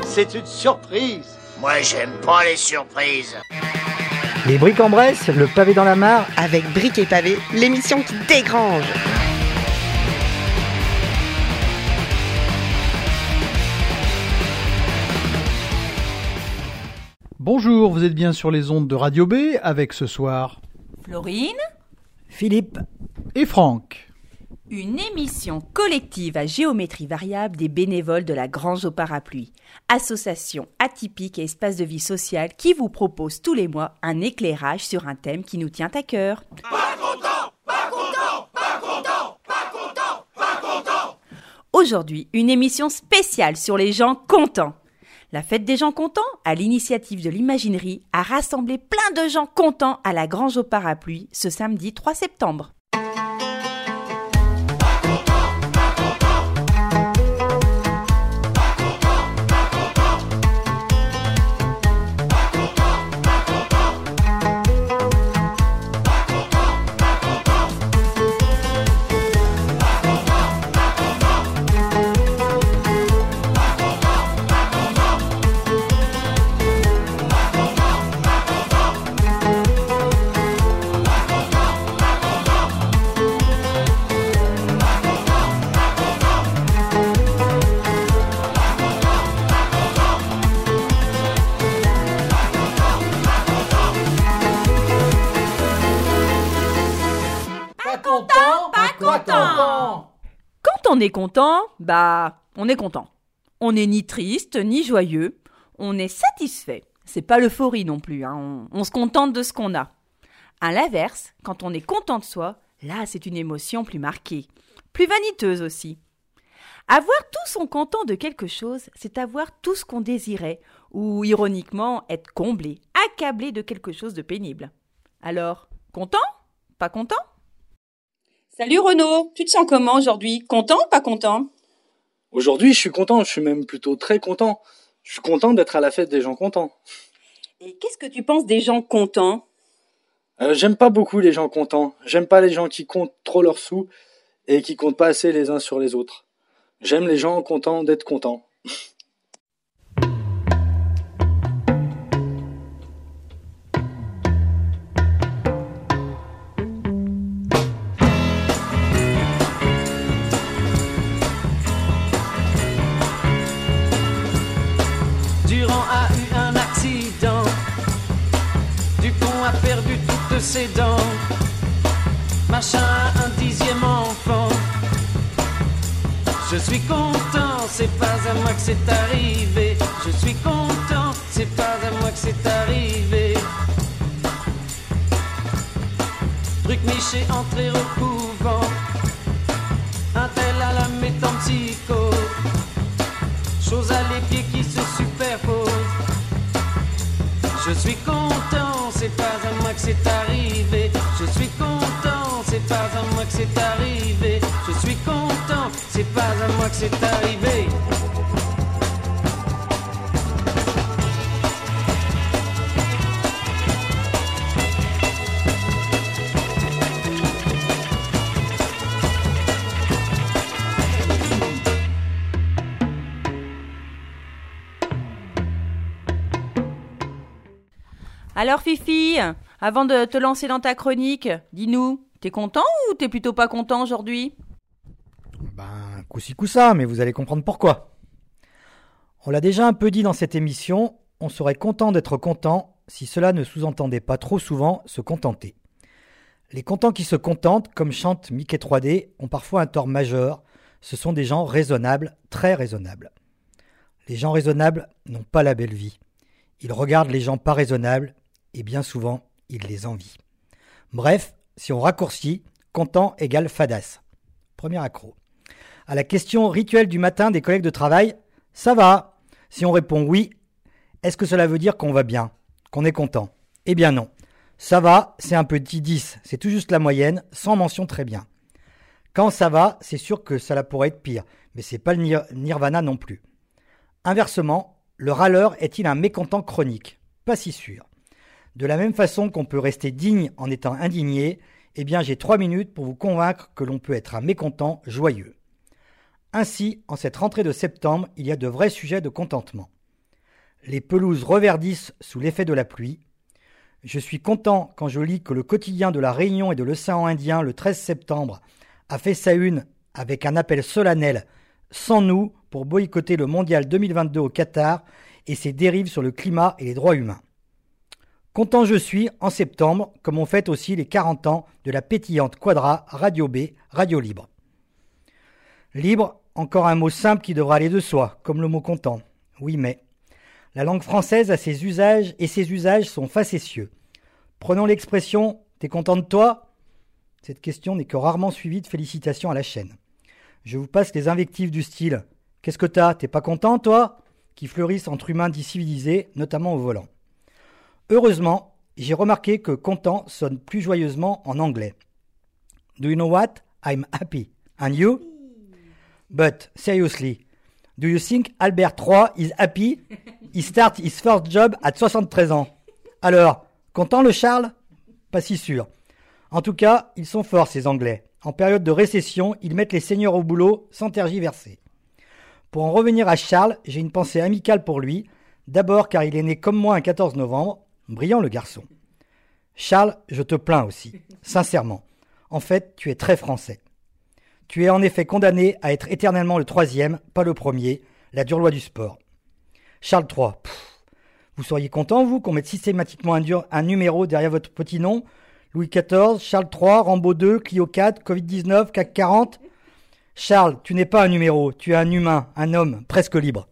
c'est une surprise. Moi, j'aime pas les surprises. Les Briques en Bresse, le pavé dans la mare. Avec Briques et Pavés, l'émission qui dégrange. Bonjour, vous êtes bien sur les ondes de Radio B avec ce soir Florine, Philippe et Franck. une émission collective à géométrie variable des bénévoles de la Grange au Parapluie, association atypique et espace de vie sociale qui vous propose tous les mois un éclairage sur un thème qui nous tient à cœur. Pas content, pas content, pas content, pas content, pas content. Aujourd'hui, une émission spéciale sur les gens contents. La fête des gens contents, à l'initiative de l'Imaginerie, a rassemblé plein de gens contents à la Grange au Parapluie ce samedi 3 septembre. Quand on est content, on est content. On n'est ni triste, ni joyeux. On est satisfait. C'est pas l'euphorie non plus, hein. On se contente de ce qu'on a. À l'inverse, quand on est content de soi, là, c'est une émotion plus marquée. Plus vaniteuse aussi. Avoir tout son content de quelque chose, c'est avoir tout ce qu'on désirait. Ou, ironiquement, être comblé, accablé de quelque chose de pénible. Alors, content? Pas content? Salut Renaud, tu te sens comment aujourd'hui? Content ou pas content? Aujourd'hui, je suis content, je suis même plutôt très content. Je suis content d'être à la fête des gens contents. Et qu'est-ce que tu penses des gens contents? J'aime pas beaucoup les gens contents. J'aime pas les gens qui comptent trop leurs sous et qui comptent pas assez les uns sur les autres. J'aime les gens contents d'être contents. Durand a eu un accident. Dupont a perdu toutes ses dents. Machin a un 10e enfant. Je suis content, c'est pas à moi que c'est arrivé. Je suis content, c'est pas à moi que c'est arrivé. Truc Miché entré au couvent. Un tel à la mettre en psycho. Chose à l'épied qui se superpose. Je suis content, c'est pas à moi que c'est arrivé. Je suis content, c'est pas à moi que c'est arrivé. Je suis content, c'est pas à moi que c'est arrivé. Alors Fifi, avant de te lancer dans ta chronique, dis-nous, t'es content ou t'es plutôt pas content aujourd'hui? Coup-ci coup-ça, mais vous allez comprendre pourquoi. On l'a déjà un peu dit dans cette émission, on serait content d'être content si cela ne sous-entendait pas trop souvent se contenter. Les contents qui se contentent, comme chante Mickey 3D, ont parfois un tort majeur. Ce sont des gens raisonnables, très raisonnables. Les gens raisonnables n'ont pas la belle vie. Ils regardent les gens pas raisonnables et bien souvent, ils les envient. Bref, si on raccourcit, content égale fadasse. Premier accro. À la question rituelle du matin des collègues de travail, ça va? Si on répond oui, est-ce que cela veut dire qu'on va bien, qu'on est content? Eh bien non. Ça va, c'est un petit 10, c'est tout juste la moyenne, sans mention très bien. Quand ça va, c'est sûr que ça pourrait être pire, mais c'est pas le nirvana non plus. Inversement, le râleur est-il un mécontent chronique? Pas si sûr. De la même façon qu'on peut rester digne en étant indigné, eh bien j'ai 3 minutes pour vous convaincre que l'on peut être un mécontent joyeux. Ainsi, en cette rentrée de septembre, il y a de vrais sujets de contentement. Les pelouses reverdissent sous l'effet de la pluie. Je suis content quand je lis que le quotidien de la Réunion et de l'océan Indien, le 13 septembre, a fait sa une avec un appel solennel « Sans nous » pour boycotter le mondial 2022 au Qatar et ses dérives sur le climat et les droits humains. Content je suis en septembre, comme on fête aussi les 40 ans de la pétillante Quadra Radio B, Radio Libre. Libre, encore un mot simple qui devra aller de soi, comme le mot content. Oui, mais la langue française a ses usages et ses usages sont facétieux. Prenons l'expression « T'es content de toi ?» Cette question n'est que rarement suivie de félicitations à la chaîne. Je vous passe les invectives du style « Qu'est-ce que t'as ? T'es pas content, toi ?» qui fleurissent entre humains dits civilisés, notamment au volant. Heureusement, j'ai remarqué que content sonne plus joyeusement en anglais. Do you know what? I'm happy. And you? But, seriously, do you think Albert III is happy? He start his first job at 73 ans. Alors, content le Charles? Pas si sûr. En tout cas, ils sont forts ces Anglais. En période de récession, ils mettent les seigneurs au boulot sans tergiverser. Pour en revenir à Charles, j'ai une pensée amicale pour lui. D'abord car il est né comme moi un 14 novembre. Brillant le garçon. Charles, je te plains aussi. Sincèrement. En fait, tu es très français. Tu es en effet condamné à être éternellement le troisième, pas le premier, la dure loi du sport. Charles III. Vous seriez content, vous, qu'on mette systématiquement un numéro derrière votre petit nom? Louis XIV, Charles III, Rambo II, Clio 4, Covid-19, CAC 40. Charles, tu n'es pas un numéro, tu es un humain, un homme, presque libre.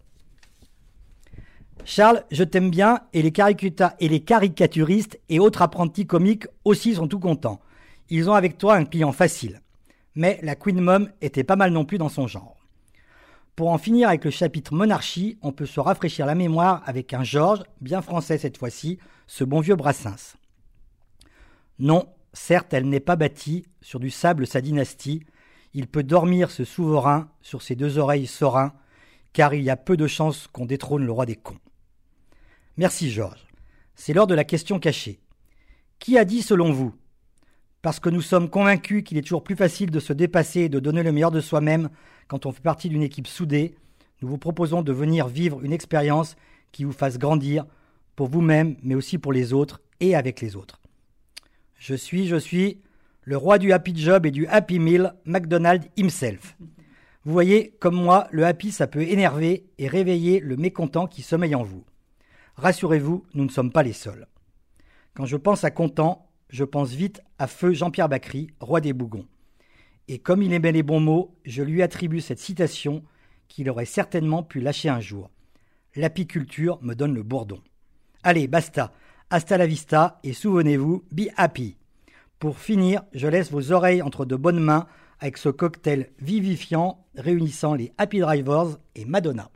Charles, je t'aime bien et les caricaturistes et autres apprentis comiques aussi sont tout contents. Ils ont avec toi un client facile. Mais la Queen Mum était pas mal non plus dans son genre. Pour en finir avec le chapitre monarchie, on peut se rafraîchir la mémoire avec un Georges, bien français cette fois-ci, ce bon vieux Brassens. Non, certes, elle n'est pas bâtie sur du sable sa dynastie. Il peut dormir ce souverain sur ses deux oreilles sereins, car il y a peu de chances qu'on détrône le roi des cons. Merci Georges. C'est l'heure de la question cachée. Qui a dit selon vous? Parce que nous sommes convaincus qu'il est toujours plus facile de se dépasser et de donner le meilleur de soi-même quand on fait partie d'une équipe soudée, nous vous proposons de venir vivre une expérience qui vous fasse grandir pour vous-même, mais aussi pour les autres et avec les autres. Je suis le roi du Happy Job et du Happy Meal, McDonald's himself. Vous voyez, comme moi, le happy, ça peut énerver et réveiller le mécontent qui sommeille en vous. Rassurez-vous, nous ne sommes pas les seuls. Quand je pense à content, je pense vite à feu Jean-Pierre Bacry, roi des Bougons. Et comme il aimait les bons mots, je lui attribue cette citation qu'il aurait certainement pu lâcher un jour. L'apiculture me donne le bourdon. Allez, basta, hasta la vista et souvenez-vous, be happy. Pour finir, je laisse vos oreilles entre de bonnes mains avec ce cocktail vivifiant réunissant les Happy Drivers et Madonna.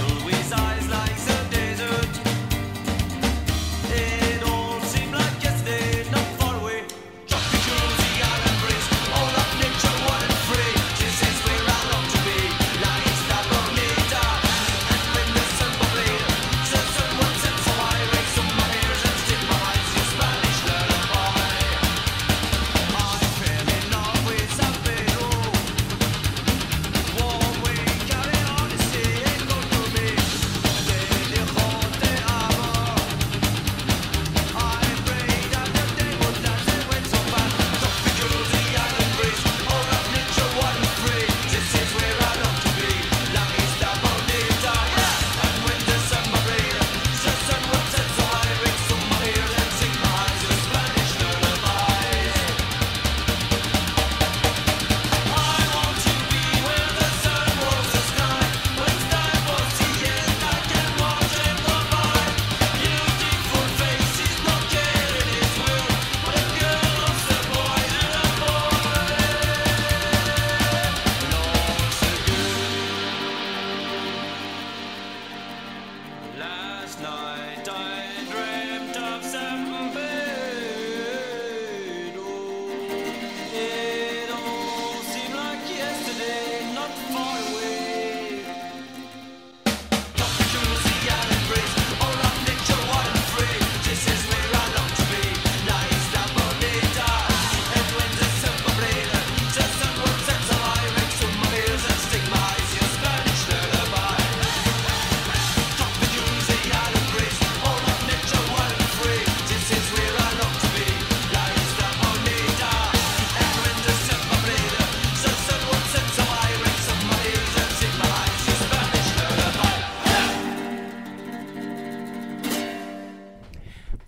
It all seemed like yesterday.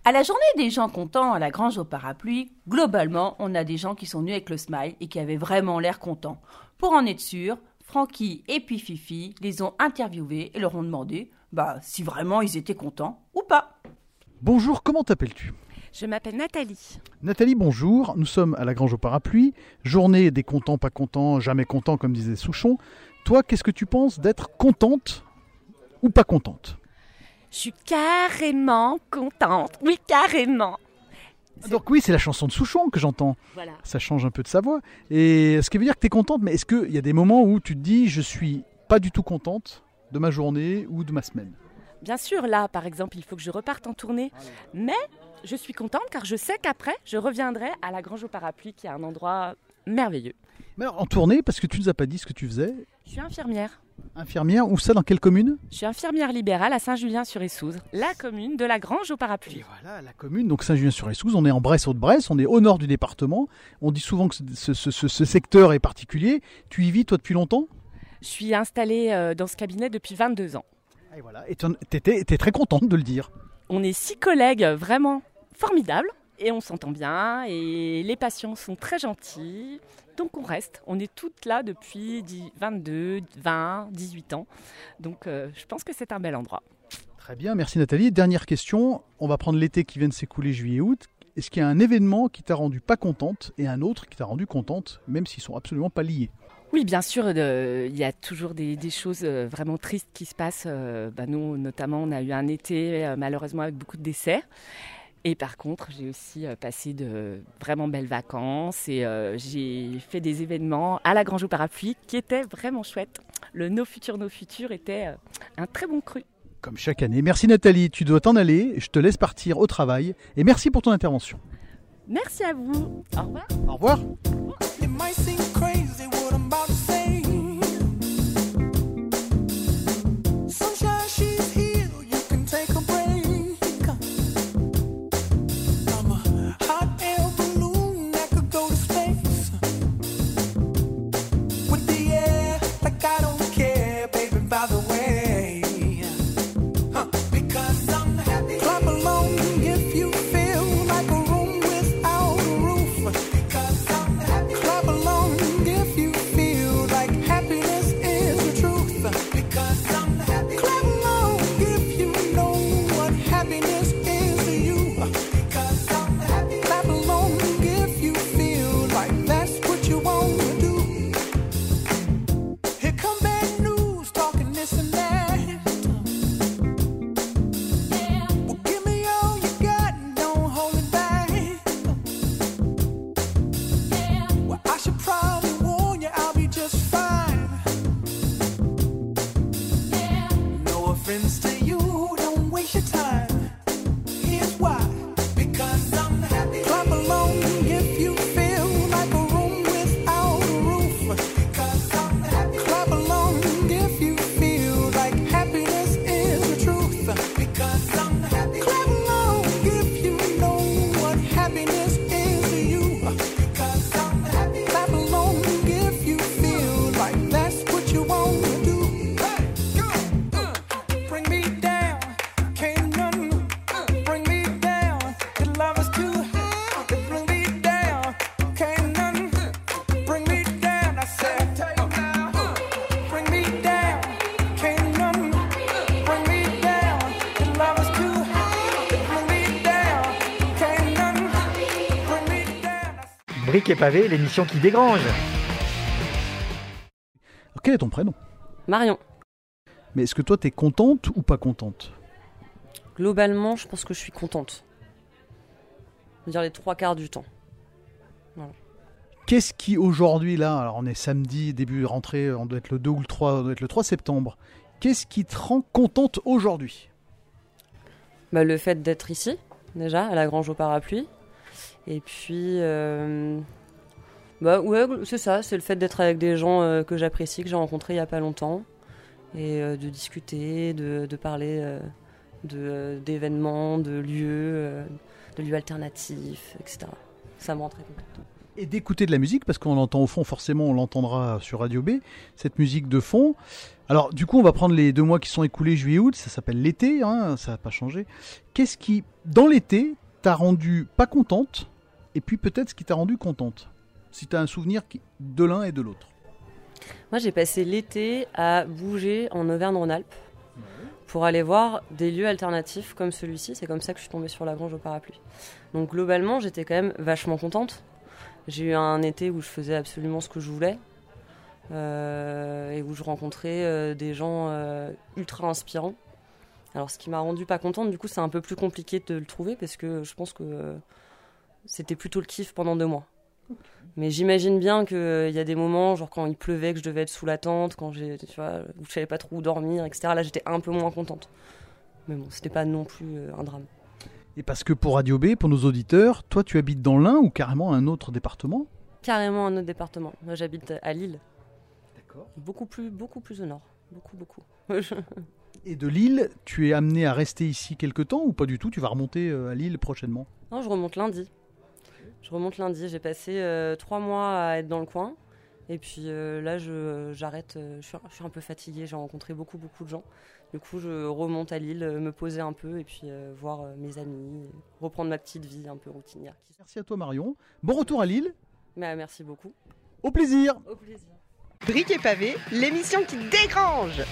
À la journée des gens contents à la Grange au Parapluie, globalement, on a des gens qui sont venus avec le smile et qui avaient vraiment l'air contents. Pour en être sûr, Francky et puis Fifi les ont interviewés et leur ont demandé si vraiment ils étaient contents ou pas. Bonjour, comment t'appelles-tu ? Je m'appelle Nathalie. Nathalie, bonjour. Nous sommes à la Grange au Parapluie. Journée des contents, pas contents, jamais contents, comme disait Souchon. Toi, qu'est-ce que tu penses d'être contente ou pas contente ? Je suis carrément contente. Oui, carrément. Donc oui, c'est la chanson de Souchon que j'entends. Voilà. Ça change un peu de sa voix. Et ce qui veut dire que tu es contente, mais est-ce qu'il y a des moments où tu te dis je suis pas du tout contente de ma journée ou de ma semaine ? Bien sûr, là, par exemple, il faut que je reparte en tournée. Mais je suis contente car je sais qu'après, je reviendrai à la Grange au Parapluie, qui est un endroit merveilleux. Mais alors, en tournée, parce que tu nous as pas dit ce que tu faisais. Je suis infirmière. Infirmière, où ça, dans quelle commune ? Je suis infirmière libérale à Saint-Julien-sur-Essouze, la commune de la Grange au Parapluie. Et voilà, la commune, donc Saint-Julien-sur-Essouze, on est en Bresse-Haute-Bresse, on est au nord du département. On dit souvent que ce secteur est particulier. Tu y vis, toi, depuis longtemps ? Je suis installée dans ce cabinet depuis 22 ans. Et voilà, et t'es très contente de le dire. On est 6 collègues vraiment formidables et on s'entend bien et les patients sont très gentils. Donc on reste, on est toutes là depuis 22, 20, 18 ans. Donc je pense que c'est un bel endroit. Très bien, merci Nathalie. Dernière question, on va prendre l'été qui vient de s'écouler, juillet-août. Est-ce qu'il y a un événement qui t'a rendu pas contente et un autre qui t'a rendu contente, même s'ils sont absolument pas liés ? Oui, bien sûr, il y a toujours des choses vraiment tristes qui se passent. Nous, notamment, on a eu un été, malheureusement, avec beaucoup de décès. Et par contre, j'ai aussi passé de vraiment belles vacances et j'ai fait des événements à la Grange au Parapluie qui étaient vraiment chouettes. Le Nos Futurs était un très bon cru. Comme chaque année. Merci Nathalie, tu dois t'en aller, je te laisse partir au travail et merci pour ton intervention. Merci à vous. Au revoir. Au revoir. It might seem crazy what I'm about to say. Sunshine, she's here, you can take a break. I'm a hot air balloon that could go to space. With the air, like I don't care, baby, by the way. Because I'm happy. Clap along if you feel like a room without a roof. Because I'm happy. Clap along if you feel like happiness is the truth. Because I'm happy. Clap along if you know what happiness is to you. Because I'm happy. Clap along if you feel like that's what you want to do. Here come bad news, talking this and that. Well, give me all you got and don't hold it back. Well, I should probably warn you, I'll be just fine. No offense to you, don't waste your time. Here's why. Because I'm happy. Clap along if you feel like a room without a roof. Because I'm happy. Clap along if you feel like happiness is the truth. Because I'm happy. Clap along if you know what happiness is to you. Because I'm happy. Clap along if you feel like that's what you want to do. Bring me down, can't none bring me down. The love is too high. Bring me down, can't none bring me down. I said, bring me down, can't none bring me down. The love is too high. Bring me down, can't none bring me down. Briques et pavés, l'émission qui dégrange. Quel est ton prénom ? Marion, Mais est-ce que toi t'es contente ou pas contente ? globalement, je pense que je suis contente. Je veux dire les 3/4 du temps. Qu'est-ce qui aujourd'hui là, alors on est samedi, début de rentrée, on doit être le 2 ou le 3, on doit être le 3 septembre. Qu'est-ce qui te rend contente aujourd'hui ? Le fait d'être ici, déjà, à la Grange au Parapluie. Et puis, ouais, c'est ça, c'est le fait d'être avec des gens que j'apprécie, que j'ai rencontrés il n'y a pas longtemps. Et de discuter, de parler d'événements, de lieux alternatifs, etc. Ça me rend très contente. Et d'écouter de la musique, parce qu'on l'entend au fond, forcément on l'entendra sur Radio B, cette musique de fond. Alors du coup on va prendre les 2 mois qui sont écoulés, juillet-août, ça s'appelle l'été, hein, ça n'a pas changé. Qu'est-ce qui, dans l'été, t'a rendu pas contente, et puis peut-être ce qui t'a rendu contente, si tu as un souvenir de l'un et de l'autre? Moi, j'ai passé l'été à bouger en Auvergne-Rhône-Alpes pour aller voir des lieux alternatifs comme celui-ci. C'est comme ça que je suis tombée sur la Grange au Parapluie. Donc globalement, j'étais quand même vachement contente. J'ai eu un été où je faisais absolument ce que je voulais et où je rencontrais des gens ultra inspirants. Alors ce qui m'a rendue pas contente, du coup, c'est un peu plus compliqué de le trouver parce que je pense que c'était plutôt le kiff pendant 2 mois. Mais j'imagine bien qu'il y a des moments, genre quand il pleuvait, que je devais être sous la tente, quand où je savais pas trop où dormir, etc. Là, j'étais un peu moins contente. Mais bon, c'était pas non plus un drame. Et parce que pour Radio B, pour nos auditeurs, toi tu habites dans l'Ain ou carrément un autre département? Carrément un autre département. Moi, j'habite à Lille. D'accord. Beaucoup plus au nord. Beaucoup. Et de Lille, tu es amené à rester ici quelque temps ou pas du tout? Tu vas remonter à Lille prochainement? Non, je remonte lundi. J'ai passé 3 mois à être dans le coin. Et puis là, j'arrête. Je suis un peu fatiguée. J'ai rencontré beaucoup de gens. Du coup, je remonte à Lille, me poser un peu et puis voir mes amis, reprendre ma petite vie un peu routinière. Merci à toi, Marion. Bon retour à Lille. Merci beaucoup. Au plaisir. Au plaisir. Briques et pavés, l'émission qui dégrange.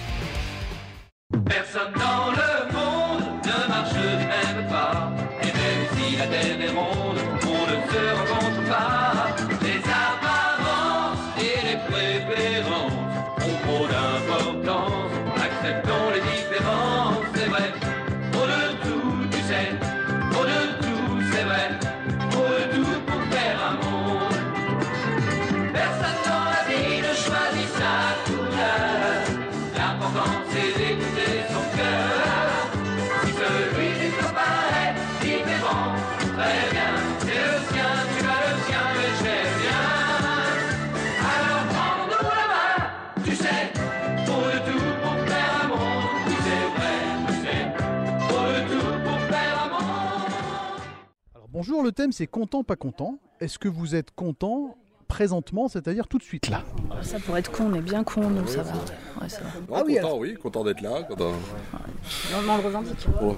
Personne dans le monde ne marche du même pas. Et même si la terre est ronde, on ne se rencontre pas. Les apparences et les préférences ont trop d'importance. Acceptons les différences, c'est vrai. Trop de tout, tu sais. Trop de tout, c'est vrai. Trop de tout pour faire un monde. Personne dans la vie ne choisit sa couleur. L'important c'est d'écouter son cœur. Si celui du copain est différent, très bien, c'est le sien, tu as le sien, mais j'aime bien. Alors prends-nous la main, tu sais, trop de tout pour faire un monde. Oui c'est vrai, tu sais, trop de tout pour faire un monde. Alors bonjour, le thème c'est content, pas content. Est-ce que vous êtes content présentement, c'est-à-dire tout de suite là? Ça pourrait être con, on est bien con, nous, ça va. Ouais, ça va. Non, content, alors... oui, content d'être là. Content... Ouais. Non, on le revendique. Oh,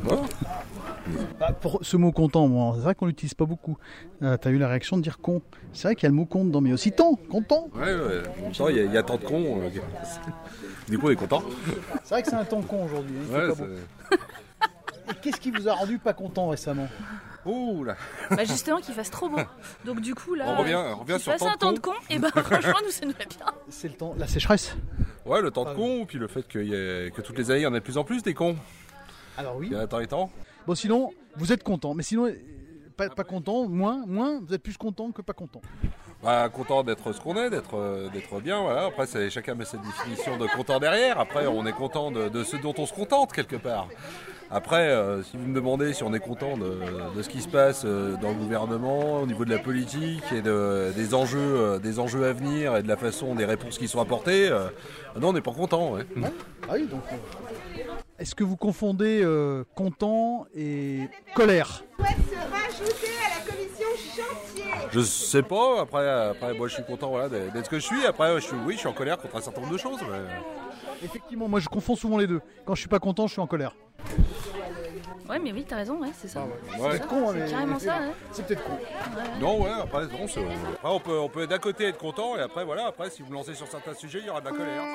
pour ce mot content, bon, c'est vrai qu'on l'utilise pas beaucoup. T'as eu la réaction de dire con. C'est vrai qu'il y a le mot con dedans, mais aussi tant, content. Ouais, content, il y a tant de cons. Du coup, on est content. C'est vrai que c'est un temps con aujourd'hui. Hein, ouais, pas bon. Et qu'est-ce qui vous a rendu pas content récemment? Ouh là. Bah justement qu'il fasse trop beau. Donc du coup là, on revient sur un temps de con. Et bah franchement nous ça nous va bien. C'est le temps, la sécheresse. Ouais, le temps de con, puis le fait que toutes les années il y en a de plus en plus des cons. Alors oui. Il y a un temps. Bon sinon vous êtes content, mais sinon pas content, moins, vous êtes plus content que pas content. Bah, content d'être ce qu'on est, d'être bien, voilà. Après, chacun met sa définition de content derrière. Après, on est content de ce dont on se contente quelque part. Après, si vous me demandez si on est content de ce qui se passe dans le gouvernement, au niveau de la politique et des enjeux à venir et de la façon des réponses qui sont apportées, non, on n'est pas content. Ouais. Ah oui, donc. Est-ce que vous confondez content et colère? Souhaite se rajouter à la commission chantier. Je sais pas. Après, moi, je suis content, voilà, d'être ce que je suis. Après, je suis en colère contre un certain nombre de choses. Mais... Effectivement, moi, je confonds souvent les deux. Quand je suis pas content, je suis en colère. Ouais, mais oui, t'as raison, ouais, c'est ça. Ah ouais. C'est con, c'est carrément ça. Ouais. C'est peut-être con. Ouais. Non, ouais. Après, on peut d'un côté être content et après, voilà. Après, si vous lancez sur certains sujets, il y aura de la colère.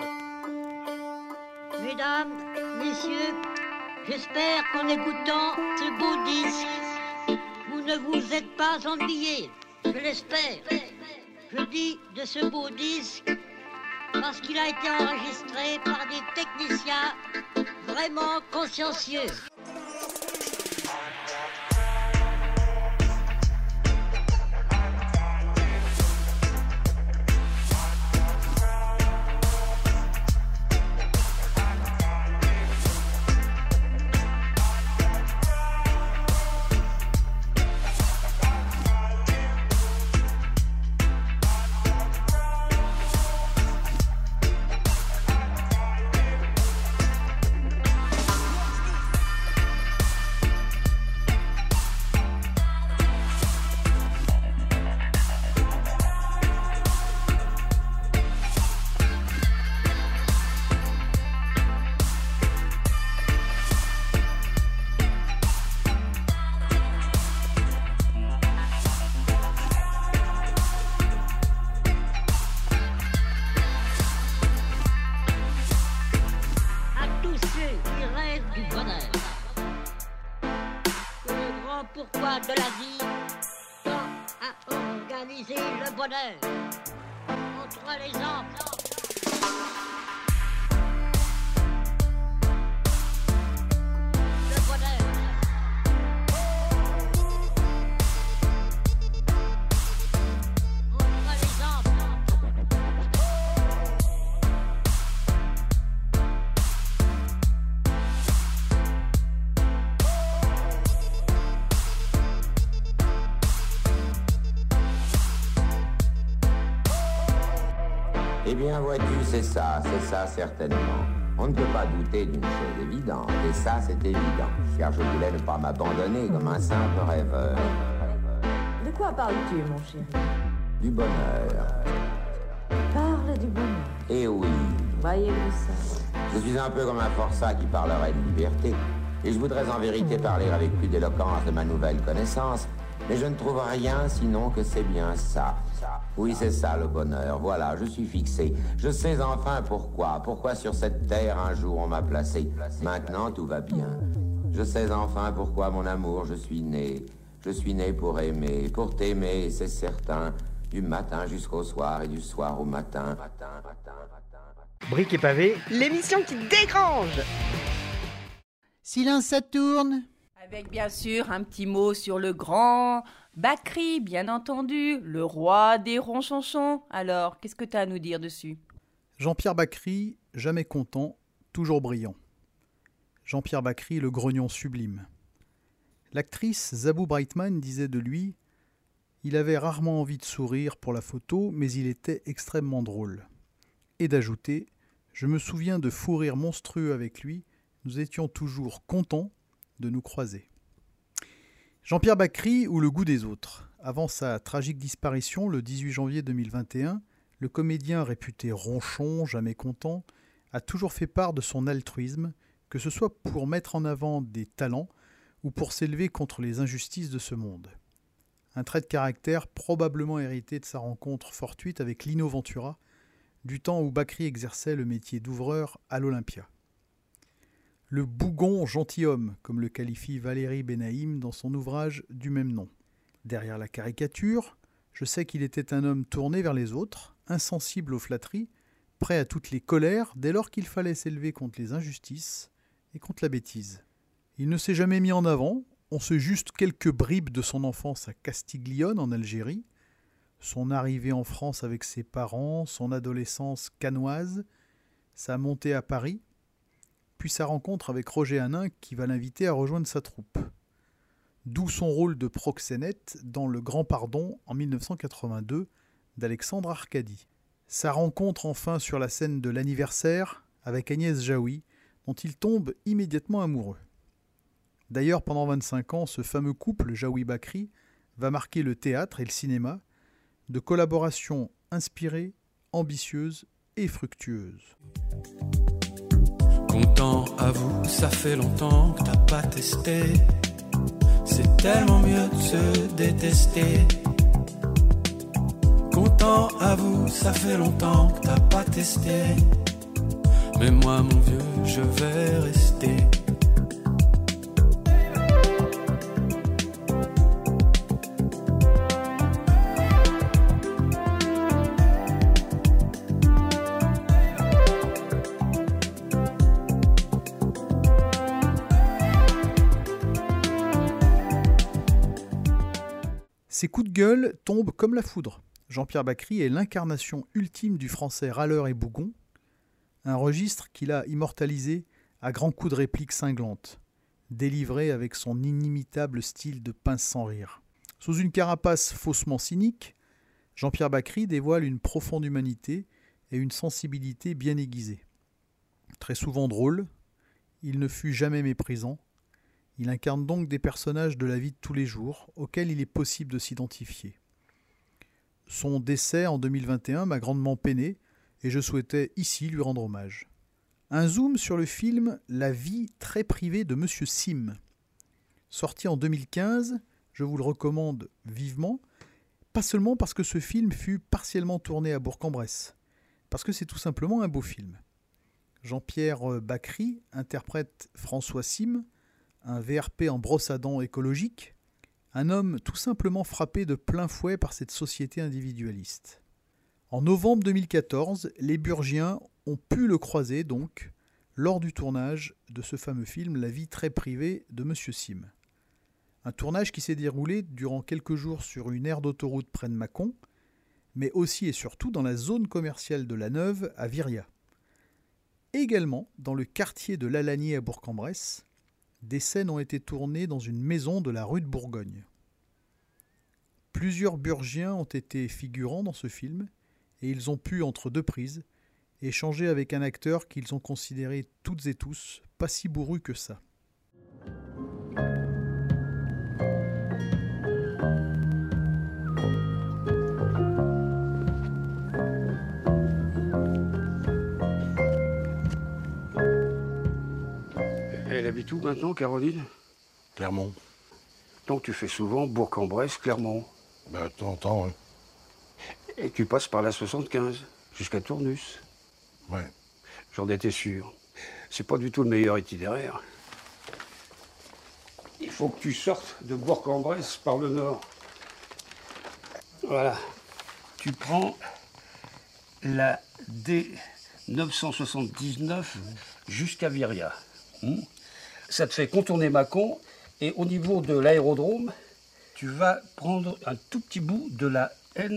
Mesdames, messieurs, j'espère qu'en écoutant ce beau disque, vous ne vous êtes pas ennuyés. Je l'espère. Je dis de ce beau disque parce qu'il a été enregistré par des techniciens vraiment consciencieux. voix de l'Asie tend à organiser le bonheur entre les enfants. Le bonheur. Entre les enfants. Eh bien, vois-tu, c'est ça certainement. On ne peut pas douter d'une chose évidente, et ça, c'est évident, car je voulais ne pas m'abandonner comme un simple rêveur. De quoi parles-tu, mon chéri? Du bonheur. Parle du bonheur. Eh oui, Voyez-vous ça? je suis un peu comme un forçat qui parlerait de liberté, et je voudrais en vérité parler avec plus d'éloquence de ma nouvelle connaissance, mais je ne trouve rien sinon que c'est bien ça. Oui, c'est ça le bonheur, voilà, je suis fixé. Je sais enfin pourquoi sur cette terre un jour on m'a placé. Maintenant tout va bien. Je sais enfin pourquoi mon amour je suis né pour aimer, pour t'aimer, c'est certain, du matin jusqu'au soir et du soir au matin. Briques et pavés, L'émission qui dégrange. Silence, ça tourne. Avec bien sûr un petit mot sur le grand Bakri, bien entendu, le roi des ronchonchons. Alors, qu'est-ce que tu as à nous dire dessus? Jean-Pierre Bacri, jamais content, toujours brillant. Jean-Pierre Bacri, le grognon sublime. L'actrice Zabou Breitman disait de lui « Il avait rarement envie de sourire pour la photo, mais il était extrêmement drôle. » Et d'ajouter « Je me souviens de fous rires monstrueux avec lui, nous étions toujours contents de nous croiser. » Jean-Pierre Bacri ou le goût des autres. Avant sa tragique disparition le 18 janvier 2021, le comédien réputé ronchon, jamais content, a toujours fait part de son altruisme, que ce soit pour mettre en avant des talents ou pour s'élever contre les injustices de ce monde. Un trait de caractère probablement hérité de sa rencontre fortuite avec Lino Ventura, du temps où Bacri exerçait le métier d'ouvreur à l'Olympia. Le bougon gentilhomme, comme le qualifie Valérie Benaïm dans son ouvrage du même nom. Derrière la caricature, je sais qu'il était un homme tourné vers les autres, insensible aux flatteries, prêt à toutes les colères dès lors qu'il fallait s'élever contre les injustices et contre la bêtise. Il ne s'est jamais mis en avant, on sait juste quelques bribes de son enfance à Castiglione en Algérie, son arrivée en France avec ses parents, son adolescence cannoise, sa montée à Paris, puis sa rencontre avec Roger Hanin qui va l'inviter à rejoindre sa troupe. D'où son rôle de proxénète dans Le Grand Pardon en 1982 d'Alexandre Arcadi. Sa rencontre enfin sur la scène de l'anniversaire avec Agnès Jaoui, dont il tombe immédiatement amoureux. D'ailleurs, pendant 25 ans, ce fameux couple Jaoui-Bacri va marquer le théâtre et le cinéma de collaborations inspirées, ambitieuses et fructueuses. Content, avoue, ça fait longtemps que t'as pas testé. C'est tellement mieux de se détester. Content, avoue, ça fait longtemps que t'as pas testé. Mais moi, mon vieux, je vais rester. Ses coups de gueule tombent comme la foudre. Jean-Pierre Bacri est l'incarnation ultime du français râleur et bougon, un registre qu'il a immortalisé à grands coups de répliques cinglantes, délivrées avec son inimitable style de pince sans rire. Sous une carapace faussement cynique, Jean-Pierre Bacri dévoile une profonde humanité et une sensibilité bien aiguisée. Très souvent drôle, il ne fut jamais méprisant. Il incarne donc des personnages de la vie de tous les jours, auxquels il est possible de s'identifier. Son décès en 2021 m'a grandement peiné, et je souhaitais ici lui rendre hommage. Un zoom sur le film La vie très privée de Monsieur Sim. Sorti en 2015, je vous le recommande vivement, pas seulement parce que ce film fut partiellement tourné à Bourg-en-Bresse, parce que c'est tout simplement un beau film. Jean-Pierre Bacri interprète François Sim, un VRP en brosse à dents écologique, Un homme tout simplement frappé de plein fouet par cette société individualiste. En novembre 2014, les Burgiens ont pu le croiser donc lors du tournage de ce fameux film La vie très privée de Monsieur Sim. Un tournage qui s'est déroulé durant quelques jours sur une aire d'autoroute près de Mâcon, mais aussi et surtout dans la zone commerciale de La Neuve à Viria. Également dans le quartier de l'Alanier à Bourg-en-Bresse, des scènes ont été tournées dans une maison de la rue de Bourgogne. Plusieurs Burgiens ont été figurants dans ce film et ils ont pu, entre deux prises, échanger avec un acteur qu'ils ont considéré toutes et tous pas si bourru que ça. Elle habite où maintenant, Caroline? Clermont. Donc tu fais souvent Bourg-en-Bresse, Clermont. Ben, de temps en temps, oui. Et tu passes par la 75, jusqu'à Tournus. Ouais. J'en étais sûr. C'est pas du tout le meilleur itinéraire. Il faut que tu sortes de Bourg-en-Bresse par le nord. Voilà. Tu prends la D979 jusqu'à Viria. Ça te fait contourner Mâcon et au niveau de l'aérodrome, tu vas prendre un tout petit bout de la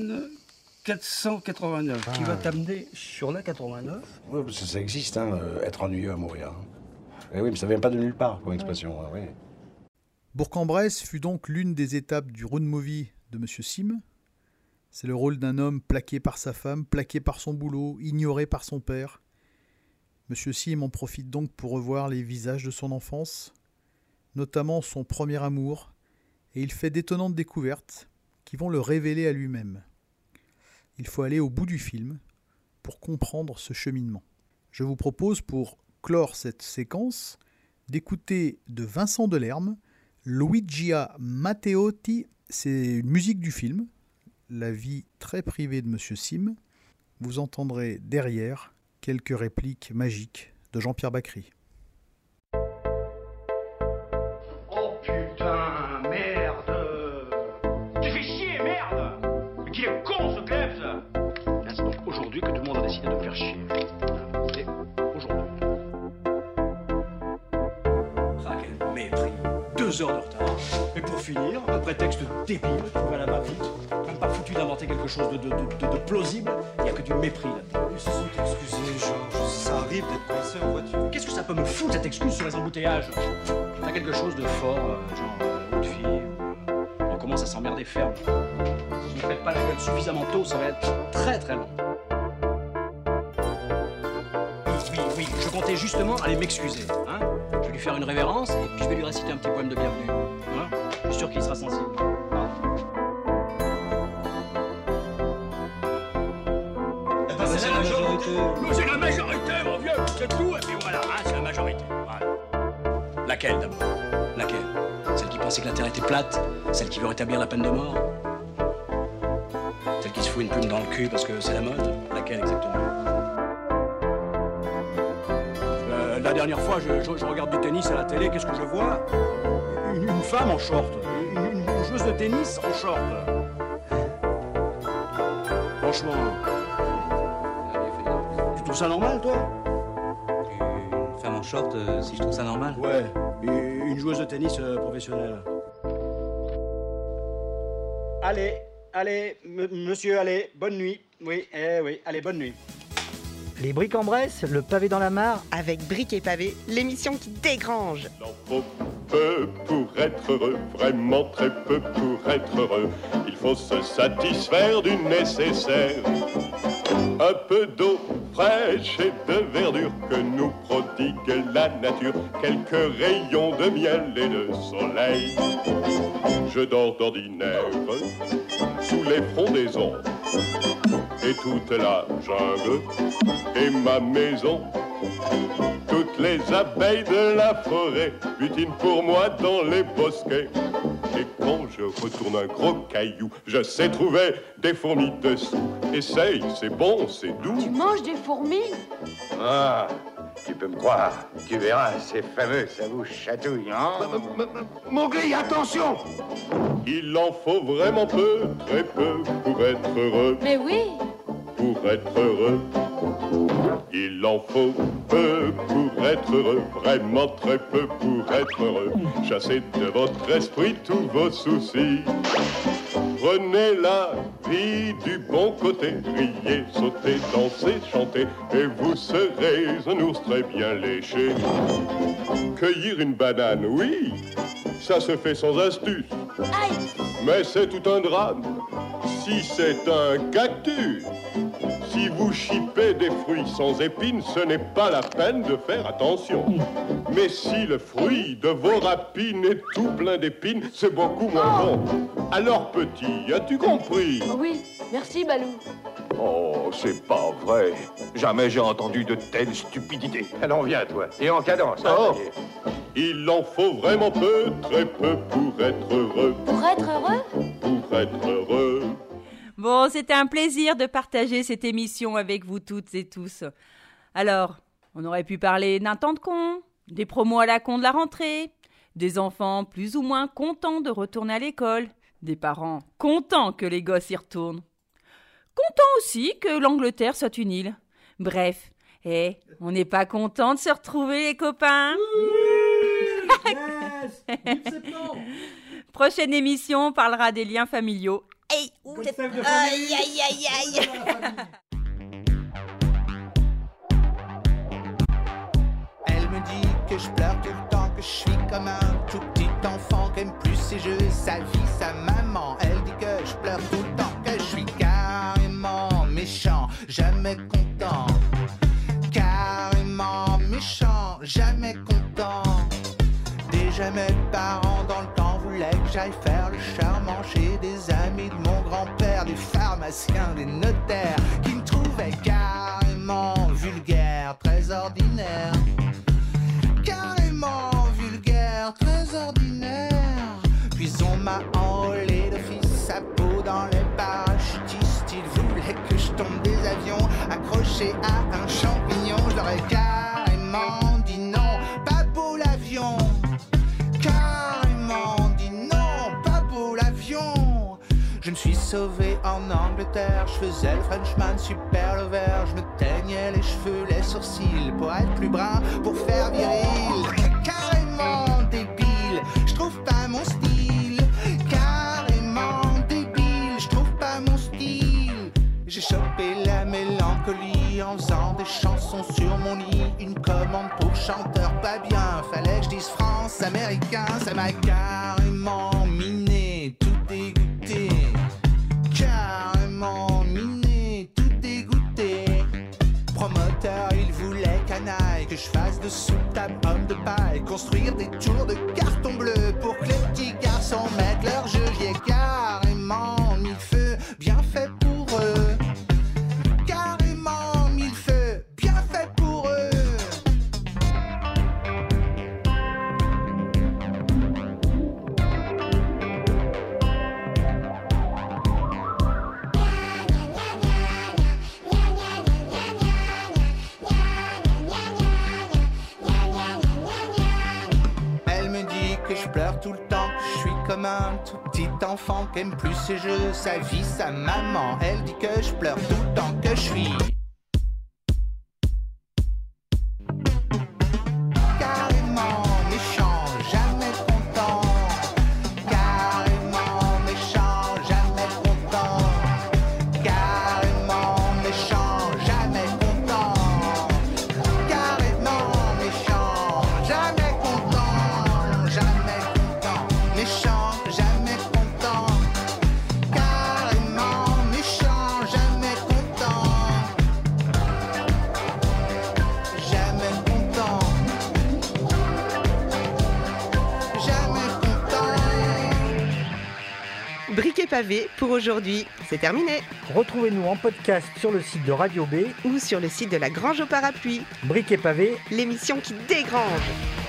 N489 qui va t'amener sur la 89. Oui, parce que ça existe, hein, être ennuyeux à mourir. Hein. Et oui, mais ça vient pas de nulle part comme expression. Hein, oui. Bourg-en-Bresse fut donc l'une des étapes du road movie de Monsieur Sim. C'est le rôle d'un homme plaqué par sa femme, plaqué par son boulot, ignoré par son père. Monsieur Sim en profite donc pour revoir les visages de son enfance, notamment son premier amour, et il fait d'étonnantes découvertes qui vont le révéler à lui-même. Il faut aller au bout du film pour comprendre ce cheminement. Je vous propose, pour clore cette séquence, d'écouter de Vincent Delerme, Luigia Matteotti, c'est une musique du film, La vie très privée de Monsieur Sim. Vous entendrez derrière quelques répliques magiques de Jean-Pierre Bacry. Oh putain, merde! Tu fais chier, merde! Mais qu'il est con ce Klebs! C'est donc aujourd'hui que tout le monde a décidé de me faire chier. C'est aujourd'hui. Ah, quel mépris! 2 heures de retard. Et pour finir, un prétexte débile, trouvé à la va-vite, même pas foutu d'inventer quelque chose de plausible, il n'y a que du mépris là-dedans. Ils se sont excusés, Georges. Ça arrive d'être coincé en voiture. Qu'est-ce que ça peut me foutre cette excuse sur les embouteillages? T'as quelque chose de fort, genre haute fille, on commence à s'emmerder ferme. Si vous ne faites pas la gueule suffisamment tôt, ça va être très très long. Oui, je comptais justement aller m'excuser. Hein, je vais lui faire une révérence et puis je vais lui réciter un petit poème de bienvenue. Hein, je suis sûr qu'il sera sensible. C'est la majorité. C'est la majorité, mon vieux. C'est tout, et puis voilà, hein, c'est la majorité. Voilà. Laquelle d'abord? Laquelle? Celle qui pensait que la Terre était plate? Celle qui veut rétablir la peine de mort? Celle qui se fout une plume dans le cul parce que c'est la mode? Laquelle exactement? La dernière fois, je regarde du tennis à la télé, qu'est-ce que je vois? Une femme en short. Une joueuse de tennis en short. Franchement... Tu trouves ça normal, toi? Une femme en short, si je trouve ça normal? Ouais, une joueuse de tennis professionnelle. Allez, monsieur, allez, bonne nuit. Oui, allez, bonne nuit. Les Bric-en-Bresse, le pavé dans la mare. Avec Bric et Pavé, l'émission qui dégrange. Faut peu pour être heureux, vraiment très peu pour être heureux. Il faut se satisfaire du nécessaire. Un peu d'eau fraîche et de verdure que nous prodigue la nature. Quelques rayons de miel et de soleil. Je dors d'ordinaire sous les frondaisons. Et toute la jungle et ma maison. Toutes les abeilles de la forêt butinent pour moi dans les bosquets. Et quand je retourne un gros caillou, je sais trouver des fourmis dessous. Essaye, c'est bon, c'est doux. Tu manges des fourmis? Ah, Tu peux me croire, tu verras, c'est fameux, ça vous chatouille, hein? Mowgli, attention! Il en faut vraiment peu, très peu, pour être heureux. Mais oui. Pour être heureux. Il en faut peu pour être heureux, vraiment très peu pour être heureux. Chassez de votre esprit tous vos soucis. Prenez la vie du bon côté, riez, sautez, dansez, chantez, et vous serez un ours très bien léché. Cueillir une banane, oui, ça se fait sans astuce. Mais c'est tout un drame si c'est un cactus. Si vous chipez des fruits sans épines, ce n'est pas la peine de faire attention. Mais si le fruit de vos rapines est tout plein d'épines, c'est beaucoup moins bon. Alors petit, as-tu compris? Oui, merci Balou. Oh, c'est pas vrai. Jamais j'ai entendu de telles stupidités. Alors viens, toi, et en cadence. Oh. Il en faut vraiment peu, très peu pour être heureux. Pour être heureux? Pour être heureux. Bon, c'était un plaisir de partager cette émission avec vous toutes et tous. Alors, on aurait pu parler d'un temps de con, des promos à la con de la rentrée, des enfants plus ou moins contents de retourner à l'école, des parents contents que les gosses y retournent, contents aussi que l'Angleterre soit une île. Bref, on n'est pas content de se retrouver les copains? Yes. Prochaine émission, on parlera des liens familiaux. Aïe, aïe, aïe, aïe. Elle me dit que je pleure tout le temps, que je suis comme un tout petit enfant, qu'aime plus ses jeux, sa vie, sa maman. Elle dit que je pleure tout le temps, que je suis carrément méchant, jamais content. Carrément méchant, jamais content. Déjà mes parents dans le temps voulaient que j'aille faire le charmant chez des amis de mon grand-père, des pharmaciens, des notaires, qui me trouvaient carrément vulgaire, très ordinaire. Carrément vulgaire, très ordinaire. Puis on m'a enrôlé d'office à peau dans les parachutistes. Ils voulaient que je tombe des avions accroché à un champignon. Je leur ai carrément dit non, pas beau l'avion. Carrément dit non, pas beau l'avion. Je me suis sauvé en Angleterre, je faisais le Frenchman super lover. Je me teignais les cheveux, les sourcils pour être plus brun, pour faire viril. Carrément débile, je trouve pas mon style. Carrément débile, je trouve pas mon style. J'ai chopé la mélancolie en faisant des chansons sur mon lit. Une commande pour chanteur pas bien, fallait que je dise France, américain. Ça m'a carrément miné, tout dégoûté. Carrément miné, tout dégoûté. Promoteur, il voulait canaille, que je fasse de sous-table homme de paille, construire des tours de carton bleu pour que les petits garçons mettent leur jeu. J'y ai carrément mis le feu, bien fait pour eux. Carrément mis le feu, bien fait pour eux. Elle me dit que je pleure tout le temps, que je suis comme un tout petit enfant, qu'aime plus ses jeux, sa vie, sa maman. Elle dit que je pleure tout le temps, que je suis carrément méchant, jamais content. Carrément méchant, jamais content. Carrément méchant, jamais content. Carrément méchant, jamais content. Jamais content, méchant, jamais content. Carrément méchant, jamais content. Jamais content. Jamais content. Briquet pavé pour aujourd'hui, c'est terminé. Retrouvez-nous en podcast sur le site de Radio B ou sur le site de la Grange au Parapluie. Briquet pavé, l'émission qui dégrange.